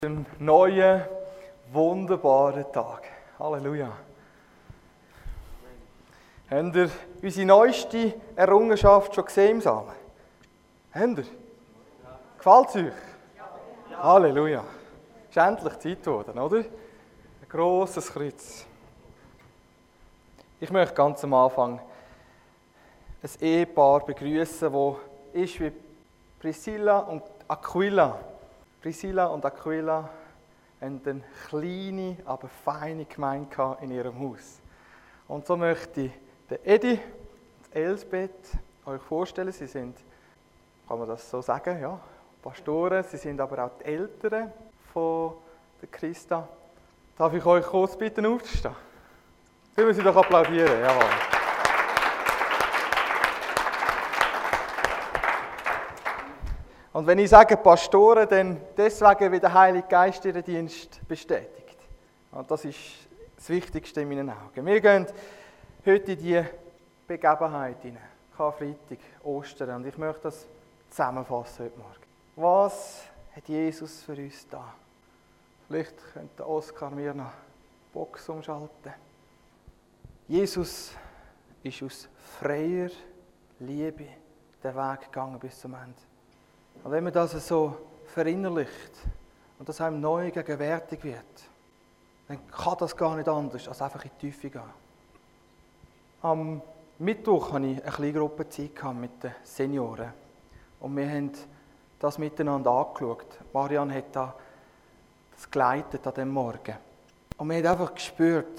Einen neuen, wunderbaren Tag. Halleluja. Habt ihr unsere neueste Errungenschaft schon gesehen im Samen? Habt ihr? Gefällt es euch? Ja. Halleluja. Ist endlich Zeit geworden, oder? Ein grosses Kreuz. Ich möchte ganz am Anfang ein Ehepaar begrüßen, das ist wie Priscilla und Aquila. Priscilla und Aquila haben eine kleine, aber feine Gemeinde in ihrem Haus. Und so möchte ich den Edi und Elsbeth euch vorstellen. Sie sind, kann man das so sagen, ja, Pastoren. Sie sind aber auch die Eltern von der Christa. Darf ich euch kurz bitten, aufzustehen? Sollen wir sie doch applaudieren? Jawohl. Und wenn ich sage Pastoren, dann deswegen, wie der Heilige Geist ihren Dienst bestätigt. Und das ist das Wichtigste in meinen Augen. Wir gehen heute in diese Begebenheit hinein. Karfreitag, Ostern. Und ich möchte das zusammenfassen heute Morgen. Was hat Jesus für uns da? Vielleicht könnte Oskar mir noch die Box umschalten. Jesus ist aus freier Liebe den Weg gegangen bis zum Ende. Und wenn man das so verinnerlicht und das einem neu gegenwärtig wird, dann kann das gar nicht anders, als einfach in die Tiefe gehen. Am Mittwoch hatte ich eine kleine Gruppe Zeit mit den Senioren. Und wir haben das miteinander angeschaut. Marianne hat das geleitet an diesem Morgen. Und wir haben einfach gespürt,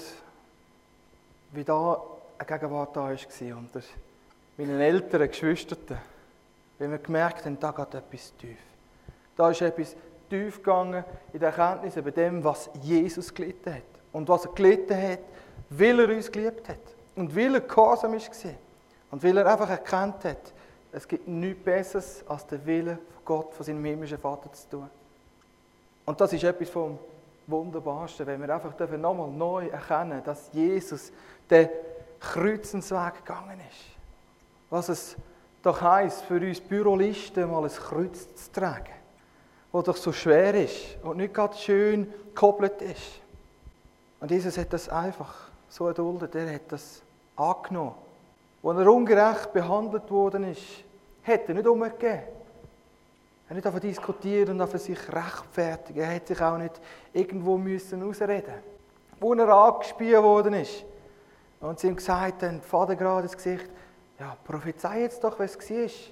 wie da eine Gegenwart da war unter meinen älteren Geschwistern. Weil wir gemerkt haben, da geht etwas tief. Da ist etwas tief gegangen in der Erkenntnis über dem, was Jesus gelitten hat. Und was er gelitten hat, weil er uns geliebt hat. Und weil er gehorsam war. Und weil er einfach erkannt hat, es gibt nichts Besseres, als den Willen von Gott, von seinem himmlischen Vater zu tun. Und das ist etwas vom Wunderbarsten, wenn wir einfach nochmal neu erkennen, dass Jesus den Kreuzensweg gegangen ist. Was es doch heisst, für uns Bürolisten mal ein Kreuz zu tragen, das doch so schwer ist und nicht gerade schön gekoppelt ist. Und Jesus hat das einfach so erduldet, er hat das angenommen. Als er ungerecht behandelt worden ist, hat er nicht umgegeben. Er hat nicht davon diskutiert und davon sich rechtfertigen. Er hat sich auch nicht irgendwo ausreden müssen. Als er angespielt worden ist und sie ihm gesagt haben, Vater gerade ins Gesicht, ja, prophezei jetzt doch, was es war. Ist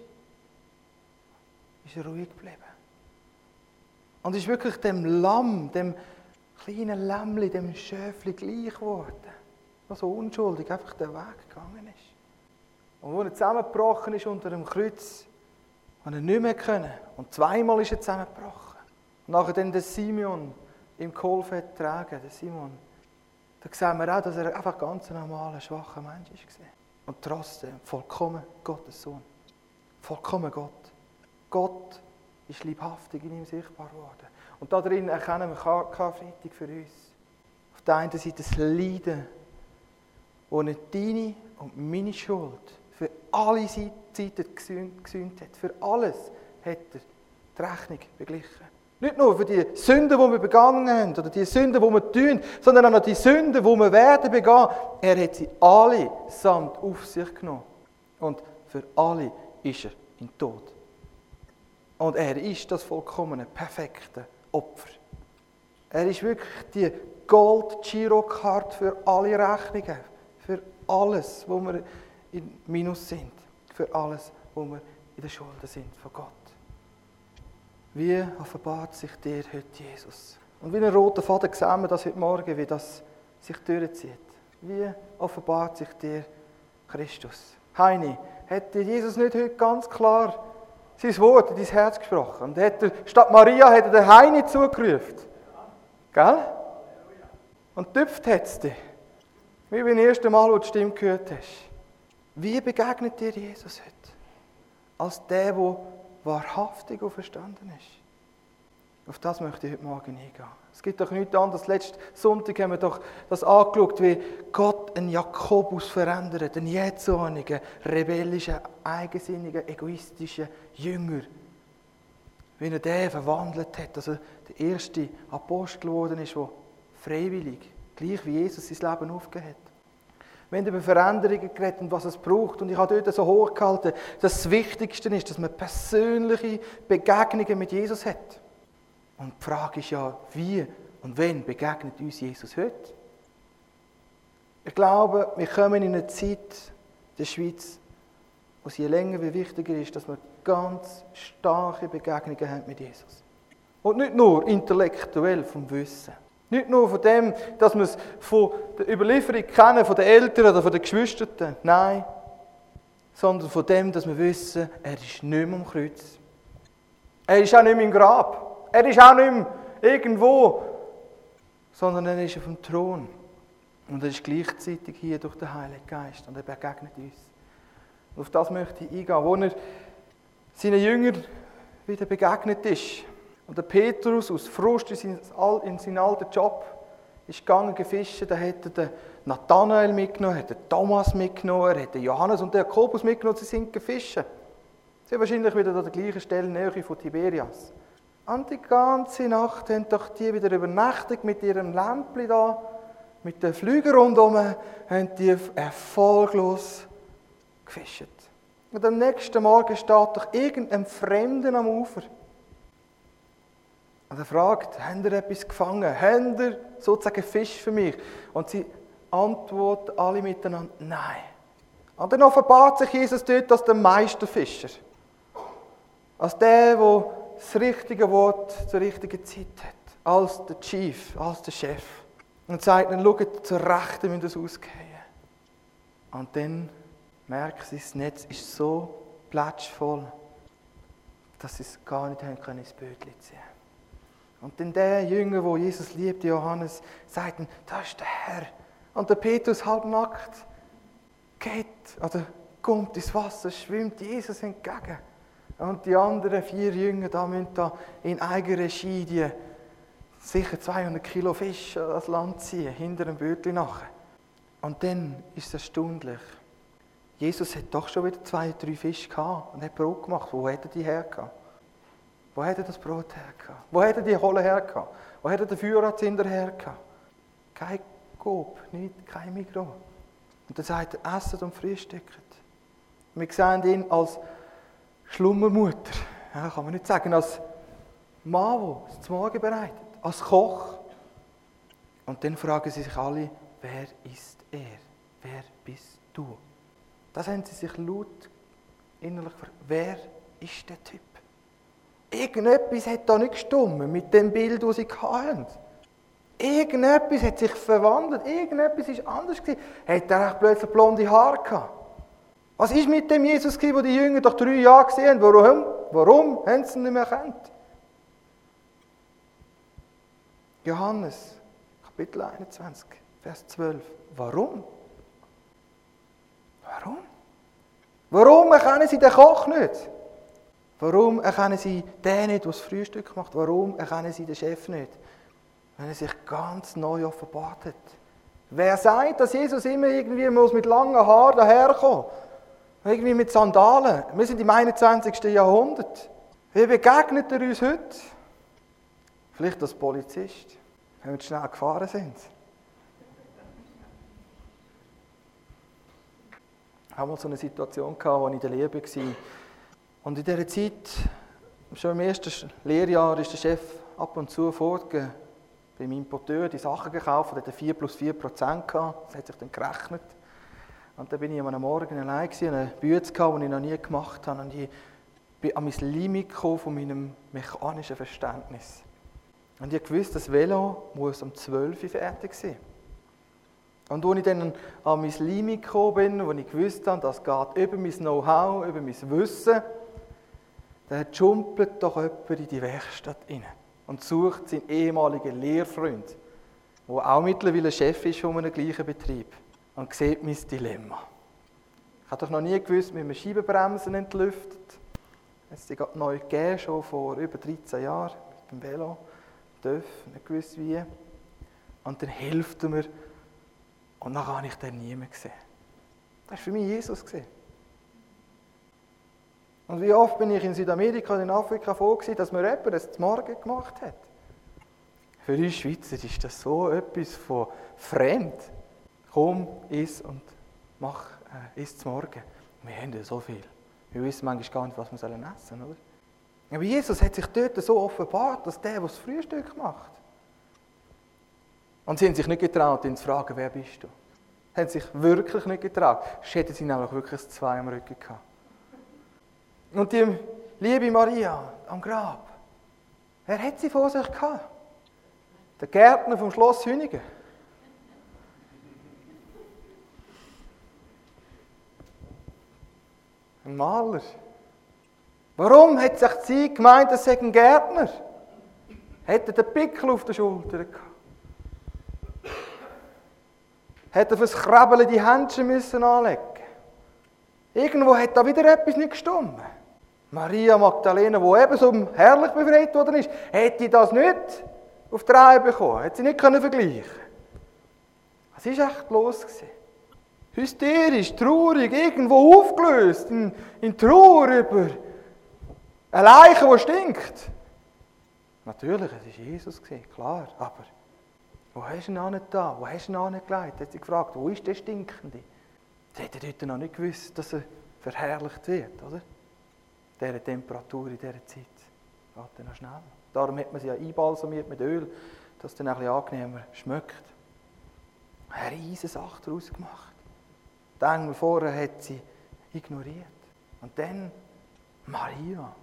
er ruhig geblieben. Und ist wirklich dem Lamm, dem kleinen Lämmli, dem Schäfli gleich geworden, was so unschuldig einfach den Weg gegangen ist. Und als er zusammengebrochen ist unter dem Kreuz, hat er nicht mehr können. Und zweimal ist er zusammengebrochen. Und nachher dann der Simeon im geholfen hat tragen, der Simon. Da sehen wir auch, dass er einfach ganz ein normaler, schwacher Mensch war. Und trotzdem vollkommen Gottes Sohn. Vollkommen Gott. Gott ist leibhaftig in ihm sichtbar geworden. Und darin erkennen wir Karfreitag für uns. Auf der einen Seite das Leiden, das nicht deine und meine Schuld für alle Zeiten gesühnt hat. Für alles hat er die Rechnung beglichen. Nicht nur für die Sünden, die wir begangen haben, oder die Sünden, die wir tun, sondern auch noch die Sünden, die wir werden begehen. Er hat sie alle samt auf sich genommen. Und für alle ist er in den Tod. Und er ist das vollkommene, perfekte Opfer. Er ist wirklich die Gold-Girokarte für alle Rechnungen. Für alles, wo wir in Minus sind. Für alles, wo wir in der Schulden sind von Gott. Wie offenbart sich dir heute Jesus? Und wie ein roter Faden sehen wir das heute Morgen, wie das sich durchzieht. Wie offenbart sich dir Christus? Heini, hat dir Jesus nicht heute ganz klar sein Wort in dein Herz gesprochen? Und hat er, statt Maria hat er den Heini zugerufen. Gell? Und tüpft hat es dich. Wie beim ersten Mal, wo du die Stimme gehört hast. Wie begegnet dir Jesus heute? Als der wahrhaftig auferstanden ist. Auf das möchte ich heute Morgen eingehen. Es gibt doch nichts anderes. Letzten Sonntag haben wir doch das angeschaut, wie Gott einen Jakobus verändert, einen jähzornigen, rebellischen, eigensinnigen, egoistischen Jünger. Wie er den verwandelt hat, dass er der erste Apostel geworden ist, der freiwillig, gleich wie Jesus sein Leben aufgegeben hat. Wir haben über Veränderungen geredet und was es braucht. Und ich habe dort so hochgehalten, dass das Wichtigste ist, dass man persönliche Begegnungen mit Jesus hat. Und die Frage ist ja, wie und wann begegnet uns Jesus heute? Ich glaube, wir kommen in eine Zeit der Schweiz, wo es je länger wie wichtiger ist, dass wir ganz starke Begegnungen haben mit Jesus. Und nicht nur intellektuell vom Wissen. Nicht nur von dem, dass wir es von der Überlieferung kennen, von den Eltern oder von den Geschwistern. Nein. Sondern von dem, dass wir wissen, er ist nicht mehr am Kreuz. Er ist auch nicht mehr im Grab. Er ist auch nicht mehr irgendwo. Sondern er ist auf dem Thron. Und er ist gleichzeitig hier durch den Heiligen Geist. Und er begegnet uns. Und auf das möchte ich eingehen, wo er seinen Jüngern wieder begegnet ist. Und der Petrus aus Frust in seinen alten Job ist gegangen fischen. Da hat er den Nathanael mitgenommen, hat den Thomas mitgenommen, er hat den Johannes und den Jakobus mitgenommen, sie sind gefischen. Sie sind wahrscheinlich wieder an der gleichen Stelle in der Nähe von Tiberias. Und die ganze Nacht haben doch die wieder übernachtet mit ihrem Lämpchen da, mit den Flügern rundherum, haben die erfolglos gefischt. Und am nächsten Morgen steht doch irgendein Fremden am Ufer. Und er fragt, habt ihr etwas gefangen? Habt ihr sozusagen Fisch für mich? Und sie antworten alle miteinander, nein. Und dann offenbart sich Jesus dort als der Meisterfischer. Als der das richtige Wort zur richtigen Zeit hat. Als der Chief, als der Chef. Und sagt dann, schaut, zur Rechten müsst ihr es ausgehen. Und dann merken sie, das Netz ist so plätschvoll, dass sie es gar nicht haben können, ins Bötchen ziehen. Und dann der Jünger, der Jesus liebt, Johannes, sagt ihm, da ist der Herr. Und der Petrus halbnackt geht, oder kommt ins Wasser, schwimmt Jesus entgegen. Und die anderen 4 Jünger da müssen da in eigener Regie die sicher 200 Kilo Fisch ans Land ziehen, hinter dem Bötchen nachher. Und dann ist es erstaunlich. Jesus hat doch schon wieder 2, 3 Fische gehabt und hat Brot gemacht. Wo hat er die hergehabt? Wo hat er das Brot hergehabt? Wo hat er die Kohle hergehabt? Wo hat er den Feuerradszinder hergehabt? Kein Coop, kein Migros. Und dann sagt er, esset und frühstückt. Wir sehen ihn als Schlummermutter. Ja, kann man nicht sagen, als Mann, der es zum Morgen bereitet. Als Koch. Und dann fragen sie sich alle, wer ist er? Wer bist du? Das haben sie sich laut innerlich gefragt. Wer ist der Typ? Irgendetwas hat da nicht gestimmt mit dem Bild, das sie hatten. Irgendetwas hat sich verwandelt. Irgendetwas ist anders gewesen. Hat er plötzlich blonde Haare gehabt? Was ist mit dem Jesus gewesen, den die Jünger doch 3 Jahre gesehen haben? Warum haben sie ihn nicht mehr erkannt? Johannes, Kapitel 21, Vers 12. Warum? Warum? Warum erkennen sie den Koch nicht? Warum erkennen sie den nicht, der das Frühstück macht? Warum erkennen sie den Chef nicht? Wenn er sich ganz neu offenbart hat. Wer sagt, dass Jesus immer irgendwie mit langen Haaren daherkommt? Irgendwie mit Sandalen. Wir sind im 21. Jahrhundert. Wie begegnet er uns heute? Vielleicht als Polizist, wenn wir schnell gefahren sind. Ich hatte mal so eine Situation, als ich in der Lehre war. Und in dieser Zeit, schon im ersten Lehrjahr, ist der Chef ab und zu vorgegangen, beim Importeur die Sachen gekauft, der hatte 4 + 4% gehabt. Das hat sich dann gerechnet. Und dann bin ich am Morgen allein gewesen, eine Bütze gehabt, die ich noch nie gemacht habe. Und ich bin an mein Limit gekommen von meinem mechanischen Verständnis. Und ich wusste, das Velo muss um 12 Uhr fertig sein. Und als ich dann an mein Limit gekommen bin, wo ich gewusst habe, das geht über mein Know-how, über mein Wissen, dann jumpelt doch jemand in die Werkstatt rein und sucht seinen ehemaligen Lehrfreund, der auch mittlerweile Chef ist von einem gleichen Betrieb, und sieht mein Dilemma. Ich habe doch noch nie gewusst, wie man Scheibenbremsen entlüftet. Es ist gerade neu gegeben, schon vor über 13 Jahren, mit dem Velo. Nicht gewusst wie. Und dann hilft er mir. Und dann habe ich den niemand gesehen. Das war für mich Jesus. Und wie oft bin ich in Südamerika und in Afrika froh gewesen, dass mir jemand das zum Morgen gemacht hat. Für uns Schweizer ist das so etwas von fremd. Komm, iss und iss zum Morgen. Wir haben ja so viel. Wir wissen manchmal gar nicht, was wir essen sollen, oder? Aber Jesus hat sich dort so offenbart, dass der das Frühstück macht. Und sie haben sich nicht getraut, ihn zu fragen, wer bist du? Sie haben sich wirklich nicht getraut. Sonst hätten sie nämlich wirklich zwei am Rücken gehabt. Und die liebe Maria am Grab, wer hat sie vor sich gehabt? Der Gärtner vom Schloss Hüningen. Ein Maler. Warum hat sich sie gemeint, es sei ein Gärtner? Hätte den Pickel auf der Schulter gehabt? Hätte fürs Krabbeln die Händchen müssen anlegen. Irgendwo hat da wieder etwas nicht gestimmt. Maria Magdalena, die eben so herrlich befreit worden ist, hätte das nicht auf die Reihe bekommen. Hätte sie nicht vergleichen können. Was war echt los? Hysterisch, traurig, irgendwo aufgelöst, in Trauer über eine Leiche, die stinkt. Natürlich, es war Jesus, klar, aber wo hast du ihn angetan? Wo hast du ihn angelegt? Hat sie gefragt, wo ist der Stinkende? Sie hätte dort noch nicht gewusst, dass er verherrlicht wird, oder? Dieser Temperatur in dieser Zeit. Geht dann noch schnell. Darum hat man sie ja einbalsamiert mit Öl, dass es dann ein bisschen angenehmer schmeckt. Eine riesige Sache daraus gemacht. Die Engel vorher hat sie ignoriert. Und dann Maria.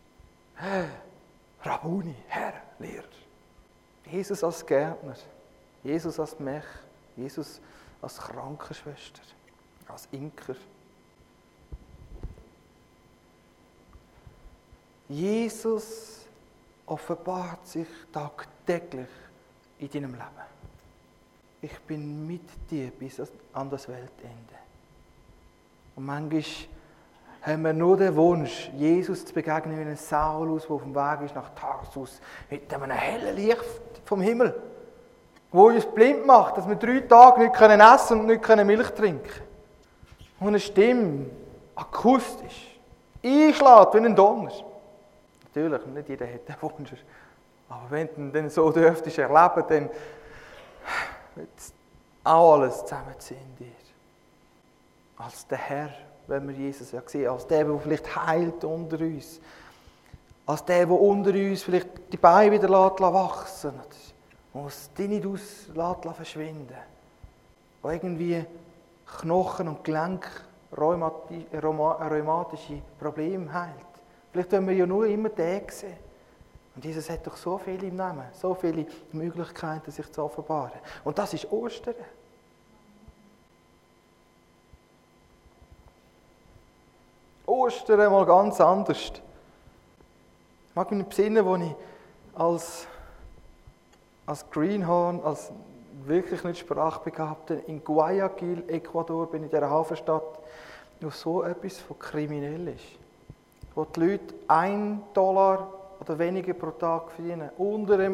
Rabbuni, Herr, Lehrer. Jesus als Gärtner, Jesus als Mech, Jesus als Krankenschwester, als Imker. Jesus offenbart sich tagtäglich in deinem Leben. Ich bin mit dir bis an das Weltende. Und manchmal haben wir nur den Wunsch, Jesus zu begegnen wie ein Saulus, der auf dem Weg ist nach Tarsus, mit einem hellen Licht vom Himmel, wo uns blind macht, dass wir 3 Tage nicht essen und nicht Milch trinken können. Und eine Stimme, akustisch, einschlägt wie ein Donner. Natürlich, nicht jeder hat den Wunsch. Aber wenn du den so dürftest erleben, dann wird auch alles zusammenziehen in dir. Als der Herr, wenn wir Jesus ja sehen, als der vielleicht heilt unter uns. Als der unter uns vielleicht die Beine wieder wachsen lässt. Und das Tinnitus verschwinden. Wo irgendwie Knochen und Gelenk rheumatische Probleme heilt. Vielleicht wollen wir ja nur immer den sehen. Und Jesus hat doch so viel im Namen, so viele Möglichkeiten, sich zu offenbaren. Und das ist Ostern. Ostern mal ganz anders. Ich mag mich besinnen, als ich als Greenhorn, als wirklich nicht Sprachbegabter in Guayaquil, Ecuador, bin in dieser Hafenstadt, wo so etwas von kriminell ist. Wo die Leute $1 oder weniger pro Tag verdienen. Unter dem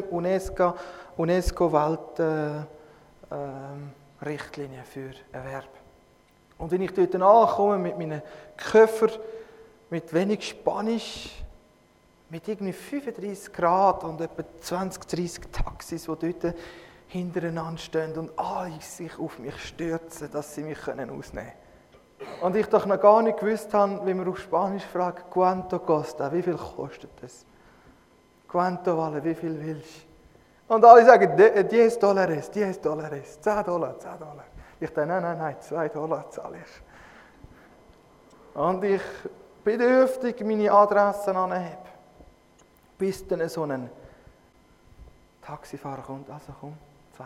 UNESCO-Weltrichtlinie für Erwerb. Und wenn ich dort ankomme mit meinen Köffer, mit wenig Spanisch, mit irgendwie 35 Grad und etwa 20, 30 Taxis, die dort hintereinander stehen und alle sich auf mich stürzen, dass sie mich ausnehmen können. Und ich doch noch gar nicht gewusst habe, wie man auf Spanisch fragt, «Cuánto costa?» Wie viel kostet das? «Cuánto vale?» Wie viel willst du? Und alle sagen, $10, $10, $10. Ich dachte, nein, $2 zahle ich. Und ich bedürftig meine Adressen anhebe. Bis dann so ein Taxifahrer kommt, also komm, $2.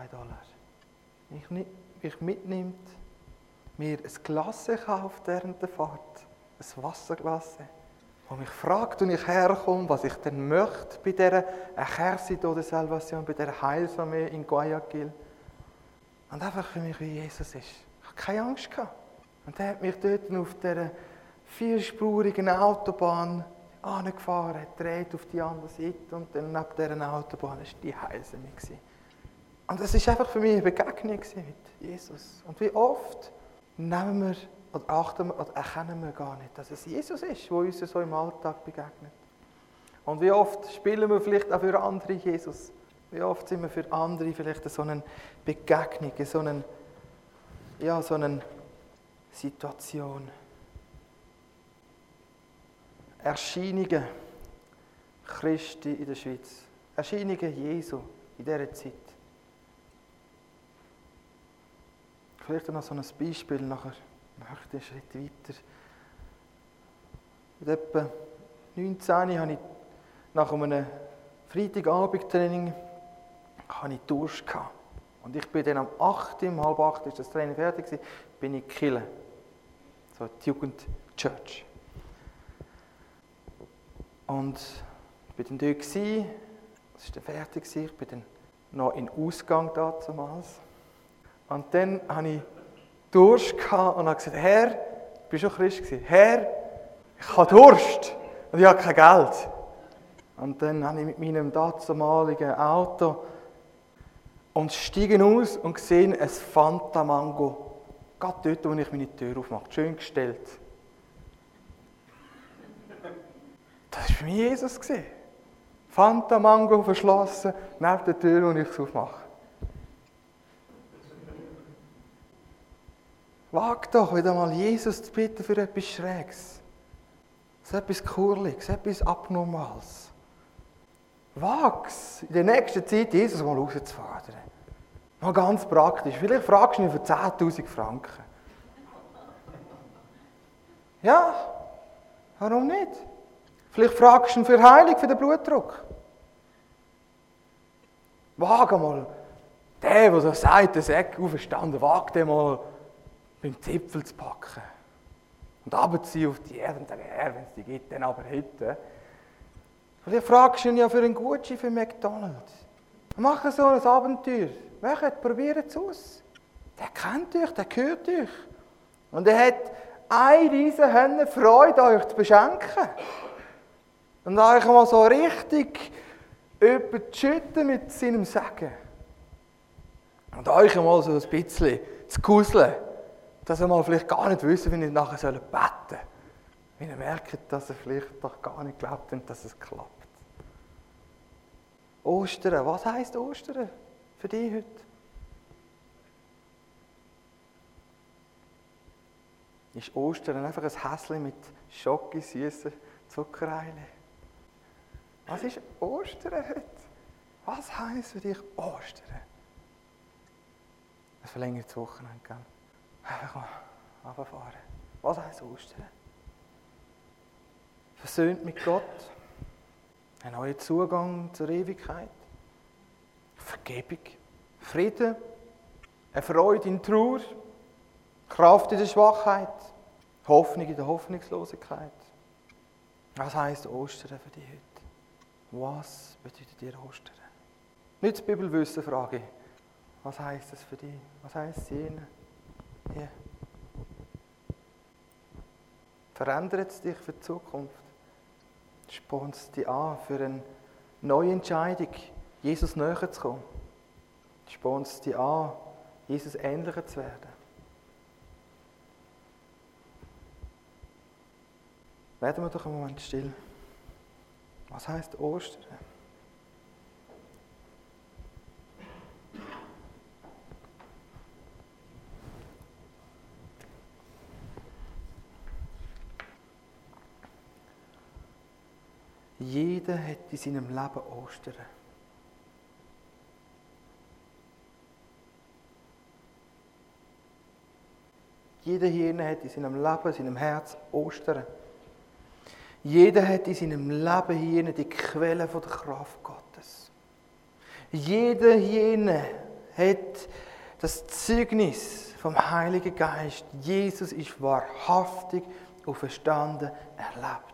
Mich mitnimmt, mir ein Glas kauft während der Fahrt, ein Wasserglas, wo mich fragt, wo ich herkomme, was ich denn möchte bei dieser Ejército de Salvación, bei dieser Heilsarmee in Guayaquil. Und einfach für mich, wie Jesus ist. Ich hatte keine Angst gehabt. Und er hat mich dort auf dieser 4-spurigen Autobahn angefahren, hat gedreht auf die andere Seite und dann neben dieser Autobahn war die Heilsarmee. Und das war einfach für mich eine Begegnung mit Jesus. Und wie oft nehmen wir oder achten wir oder erkennen wir gar nicht, dass es Jesus ist, der uns so im Alltag begegnet. Und wie oft spielen wir vielleicht auch für andere Jesus Wie oft sind wir für andere vielleicht so eine Begegnung, so eine Situation. Erscheinungen Christi in der Schweiz. Erscheinungen Jesu in dieser Zeit. Vielleicht noch so ein Beispiel, nachher möchte ich einen Schritt weiter. Mit etwa 19 hatte ich nach einem Freitagabendtraining Durst gehabt. Und ich bin dann um 8, um halb 8 ist das Training fertig gewesen, bin ich in die Kirche. So die Jugendchurch. Und ich war dann dort, es war dann fertig, ich bin dann noch in den Ausgang damals. Und dann hatte ich Durst und habe gesagt, Herr, ich war schon Christ, Herr, ich habe Durst und ich habe kein Geld. Und dann habe ich mit meinem damaligen Auto und steige aus und sehe ein Fanta Mango. Gerade dort, wo ich meine Tür aufmache. Schön gestellt. Das war für mich Jesus. Fanta Mango verschlossen, neben der Tür, wo ich es aufmache. Wag doch wieder mal Jesus zu bitten für etwas Schräges. So etwas Kurliges, etwas Abnormales. Wag's in der nächsten Zeit, Jesus mal rauszufordern. Mal ganz praktisch. Vielleicht fragst du ihn für 10'000 Franken. Ja, warum nicht? Vielleicht fragst du ihn für Heilung, für den Blutdruck. Wag mal, der so sagt, der Säck auferstanden, wag den mal beim Zipfel zu packen. Und runterziehen auf die Erde und sagen, Herr, wenn es die gibt, dann aber heute. Vielleicht fragst du ihn ja für einen Gutschein für McDonald's. Mach so ein Abenteuer. Probiert es aus. Der kennt euch, der gehört euch. Und er hat eine riesen Freude, euch zu beschenken. Und euch mal so richtig überschütten mit seinem Segen. Und euch mal so ein bisschen zu kuseln, dass ihr mal vielleicht gar nicht wisst, wie ihr nachher beten sollt. Wenn ihr merkt, dass ihr vielleicht doch gar nicht glaubt, dass es klappt. Ostern, was heisst Ostern für dich heute? Ist Ostern einfach ein Häschen mit Schoki, süßen Zuckereien? Was ist Ostern heute? Was heisst für dich Ostern? Ein verlängertes Wochenende, gell? Einfach mal runterfahren. Was heisst Ostern? Versöhnt mit Gott. Ein neuer Zugang zur Ewigkeit. Vergebung. Frieden. Eine Freude in Trauer. Kraft in der Schwachheit. Hoffnung in der Hoffnungslosigkeit. Was heisst Ostern für dich heute? Was bedeutet dir Ostern? Nicht das Bibelwissen frage ich. Was heisst das für dich? Was heisst es jene? Hier. Verändert es dich für die Zukunft? Spornt es dich an, für eine neue Entscheidung, Jesus näher zu kommen? Spornt es dich an, Jesus ähnlicher zu werden? Werden wir doch einen Moment still. Was heisst Ostern? Jeder hat in seinem Leben Ostern. Jeder hier hat in seinem Leben, in seinem Herz Ostern. Jeder hat in seinem Leben hier die Quelle der Kraft Gottes. Jeder hier hat das Zeugnis vom Heiligen Geist. Jesus ist wahrhaftig auferstanden, erlebt.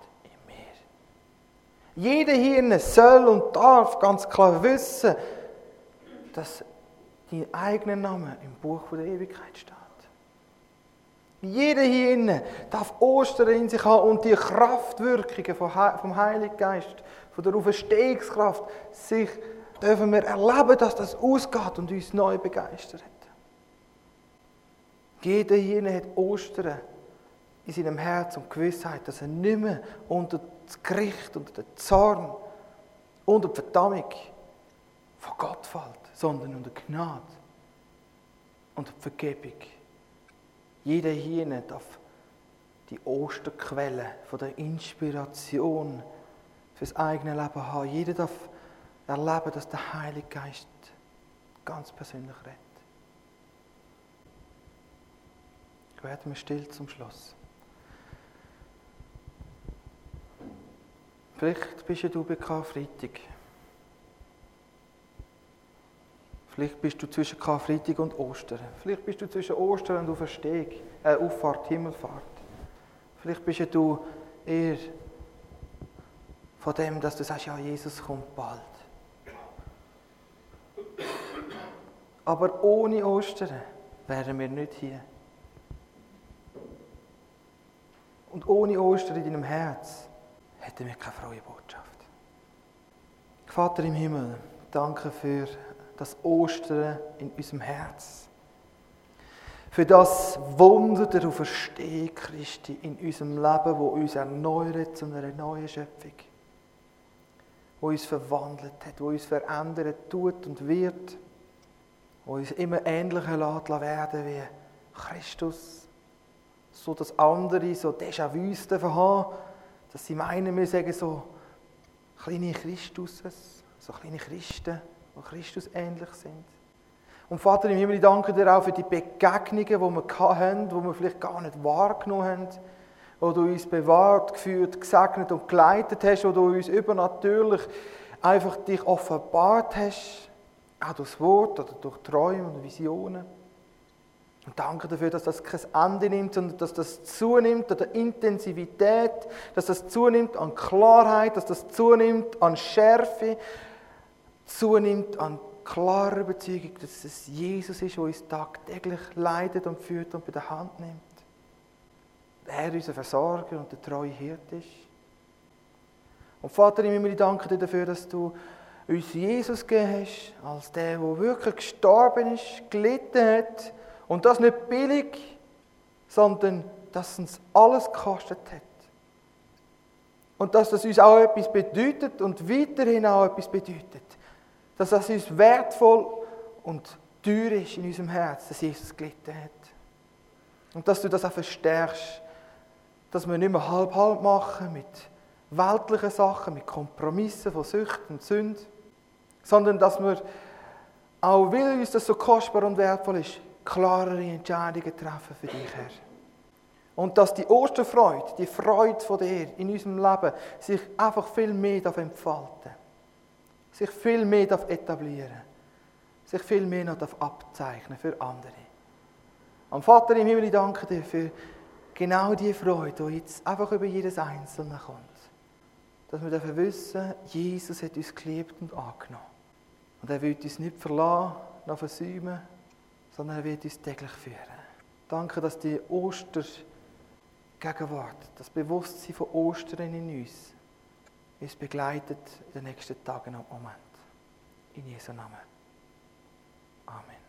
Jeder hier soll und darf ganz klar wissen, dass dein eigener Name im Buch der Ewigkeit steht. Jeder hier darf Ostern in sich haben und die Kraftwirkungen vom Heiligen Geist, von der Auferstehungskraft, sich dürfen wir erleben, dass das ausgeht und uns neu begeistert. Jeder hier hat Ostern in seinem Herz und Gewissheit, dass er nicht mehr unter das Gericht, unter den Zorn, unter die Verdammung von Gott fällt, sondern unter Gnade und Vergebung. Jeder hier darf die Osterquelle von der Inspiration fürs eigene Leben haben. Jeder darf erleben, dass der Heilige Geist ganz persönlich redet. Werden wir still zum Schluss. Vielleicht bist du bei Karfreitag. Vielleicht bist du zwischen Karfreitag und Ostern. Vielleicht bist du zwischen Ostern und Auffahrt, Himmelfahrt. Vielleicht bist du eher von dem, dass du sagst, ja, Jesus kommt bald. Aber ohne Ostern wären wir nicht hier. Und ohne Ostern in deinem Herz hätten wir keine frohe Botschaft. Vater im Himmel, danke für das Ostern in unserem Herz. Für das Wunder der Auferstehung Christi in unserem Leben, wo uns erneuert zu einer neuen Schöpfung. Wo uns verwandelt hat, wo uns verändert tut und wird. Wo uns immer ähnlicher werden wie Christus. So dass andere so Déjà-vus haben, dass sie meinen, wir sagen so kleine Christuses, so kleine Christen, die Christus ähnlich sind. Und Vater im Himmel, ich danke dir auch für die Begegnungen, die wir hatten, die wir vielleicht gar nicht wahrgenommen haben, wo du uns bewahrt, geführt, gesegnet und geleitet hast, wo du uns übernatürlich einfach dich offenbart hast, auch durchs Wort oder durch Träume und Visionen. Und danke dafür, dass das kein Ende nimmt, sondern dass das zunimmt an der Intensivität, dass das zunimmt an Klarheit, dass das zunimmt an Schärfe, zunimmt an klarer Überzeugung, dass es Jesus ist, der uns tagtäglich leitet und führt und bei der Hand nimmt. Er unser Versorger und der treue Hirte ist. Und Vater, ich danke dir dafür, dass du uns Jesus gegeben hast, als der wirklich gestorben ist, gelitten hat, und das nicht billig, sondern dass es uns alles gekostet hat. Und dass das uns auch etwas bedeutet und weiterhin auch etwas bedeutet. Dass das uns wertvoll und teuer ist in unserem Herz, dass Jesus gelitten hat. Und dass du das auch verstärkst, dass wir nicht mehr halb machen mit weltlichen Sachen, mit Kompromissen von Sucht und Sünde, sondern dass wir, auch weil uns das so kostbar und wertvoll ist, klarere Entscheidungen treffen für dich, Herr. Und dass die Osterfreude, die Freude von dir in unserem Leben sich einfach viel mehr entfalten darf. Sich viel mehr etablieren. Sich viel mehr abzeichnen für andere. Am Vater im Himmel, ich danke dir für genau die Freude, die jetzt einfach über jedes Einzelne kommt. Dass wir dürfen wissen, Jesus hat uns geliebt und angenommen. Und er wird uns nicht verlassen, noch versäumen, sondern er wird uns täglich führen. Danke, dass die Ostergegenwart, das Bewusstsein von Ostern in uns begleitet in den nächsten Tagen und Momenten. In Jesu Namen. Amen.